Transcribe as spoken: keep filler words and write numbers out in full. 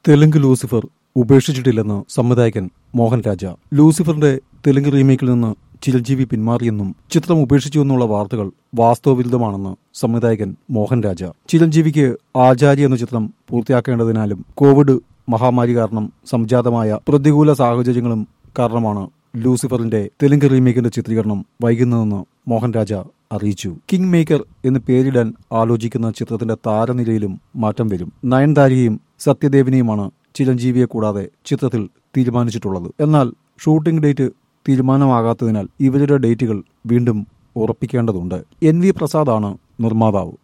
Telugu Lucifer ഉപേക്ഷിച്ചിട്ടില്ലെന്ന് സംവിധായകൻ മോഹൻ രാജ. ലൂസിഫറിന്റെ തെലുങ്ക് റീമേക്കിൽ നിന്ന് ചിരഞ്ജീവി പിന്മാറിയെന്നും ചിത്രം ഉപേക്ഷിച്ചുവെന്നുള്ള വാർത്തകൾ വാസ്തവവിരുദ്ധമാണെന്ന് സംവിധായകൻ മോഹൻ രാജ. ചിരഞ്ജീവിക്ക് ആചാര്യ എന്ന ചിത്രം പൂർത്തിയാക്കേണ്ടതിനാലും കോവിഡ് മഹാമാരി കാരണം സംജാതമായ പ്രതികൂല സാഹചര്യങ്ങളും കാരണമാണ് ലൂസിഫറിന്റെ തെലുങ്ക് റീമേക്കിന്റെ ചിത്രീകരണം വൈകുന്നതെന്ന് മോഹൻ രാജ അറിയിച്ചു. കിങ് മേക്കർ എന്ന് പേരിടാൻ ആലോചിക്കുന്ന ചിത്രത്തിന്റെ താരനിരയിലും മാറ്റം വരും. നയൻതാരയെയും സത്യദേവിനെയുമാണ് ചിരഞ്ജീവിയെ കൂടാതെ ചിത്രത്തിൽ തീരുമാനിച്ചിട്ടുള്ളത്. എന്നാൽ ഷൂട്ടിംഗ് ഡേറ്റ് തീരുമാനമാകാത്തതിനാൽ ഇവരുടെ ഡേറ്റുകൾ വീണ്ടും ഉറപ്പിക്കേണ്ടതുണ്ട്. എൻ വി പ്രസാദാണ് നിർമ്മാതാവ്.